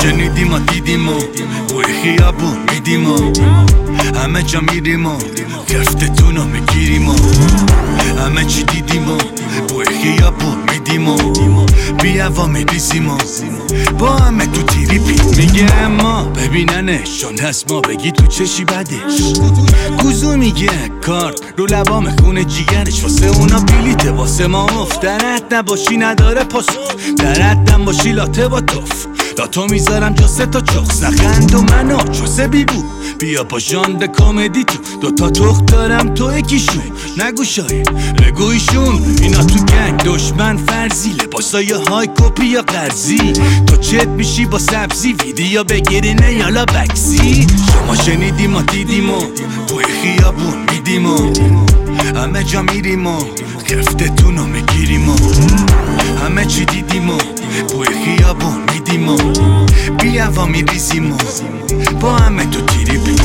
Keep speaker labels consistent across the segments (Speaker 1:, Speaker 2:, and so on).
Speaker 1: شنیدیم و دیدیم و بوی خیابون میدیم و همه جا میریم و گفتتون رو میگیریم و همه چی دیدیم و بوی خیابون میدیم و بیا و میریزیم و با همه تو تیریپی. میگه اما ببیننشون هست ما بگی تو چشی بدش. گوزو میگه کارت رو لبام خونه جیگرش واسه اونا بلیته واسه ما افتنت نباشی نداره پاسخ. درتم باشی لاته با توف لاتو میذارم جا 3 تا چخ سخند و منو چوسه بیبو بیا با ژانر کامدی تو 2 تا تخت دارم تو یکیشون نگو شاید بگویشون اینا تو گنگ دشمن فرضی لباسای های کپی یا قرضی تو چت میشی با سبزی ویدیو بگیرینه یالا بکسی. شما شنیدیم و دیدیم و توی خیابون میدیم و همه جا میریم و گفتتون رو میگیریم و همه چی دیدیم و توی خیابون میدیم و بیا و میریزیم و با همه تو تیریپی.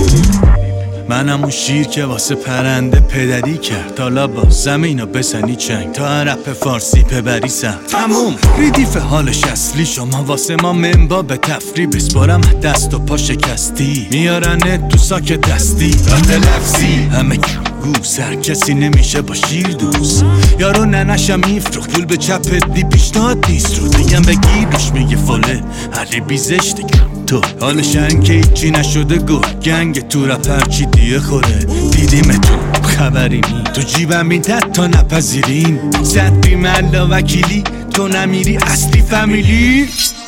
Speaker 1: منم اون شیر که واسه پرنده پدری کرد حالا با زمینو بزنی چنگ تا رپ فارسی ببری سم تموم ریدیف حالش اصلی شما واسه ما منبا به تفری بسپارم دست و پا شکستی میارنت تو ساک دستی رد لفظی همه گو سر کسی نمیشه با شیر دوست یارو ننشم میفروخت پول به چپت دی پیشتاد نیست رو دیگم بگیرش میگه فله علی بیزش دیگم تو حالش که ایچی نشده گو گنگ تو رپر چی دیه خوره دیدیمتون خبری نی تو جیبم این تا نپذیرین زد بیملا وکیلی تو نمیری اصلی فامیلی.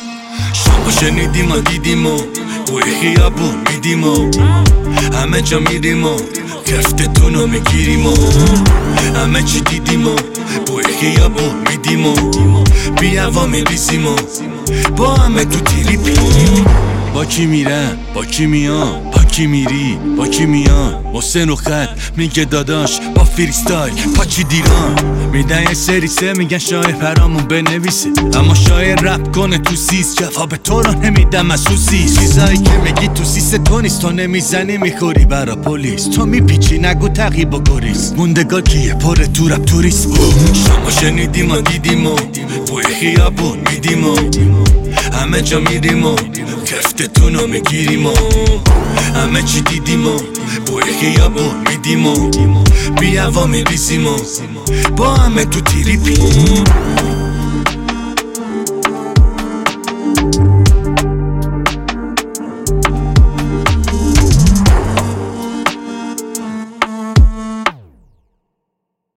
Speaker 1: شما شنیدیم و دیدیم و توی خیابون میدیم و همه جا میریم و گفتتون رو میگیریم و همه چی دیدیم و توی خیابون میدیم و بیا و میریزیم و با همه تو تیریپی. با کی میرم با کی میان با کی میری با کی میان حسین و خط میگه داداش با فریستایل پاچی دیران میدن یه سری سه میگن شاعر پرامون بنویسه اما شاعر رپ کنه تو سیس جواب تو رو نمیدم از سوسیس چیزایی که میگی تو سیس تو نیست تو نمیزنی میخوری برا پلیس تو میپیچی نگو تقیب و گریز موندگار کیه پره تو رپ توریست. شما شنیدیم و دیدیم و توی خیابون میدیم و همه جا میریم و گفتتون رو میگیریم و همه چی دیدیم و بوی خیابون میدیم و بیا و میریزیم و با همه تو تیریپی.